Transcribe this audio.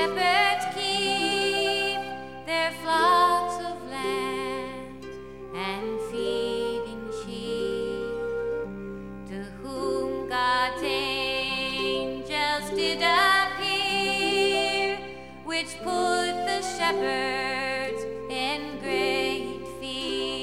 shepherds keep their flocks of lambs and feeding sheep, to whom God's angels did appear, which put the shepherds in great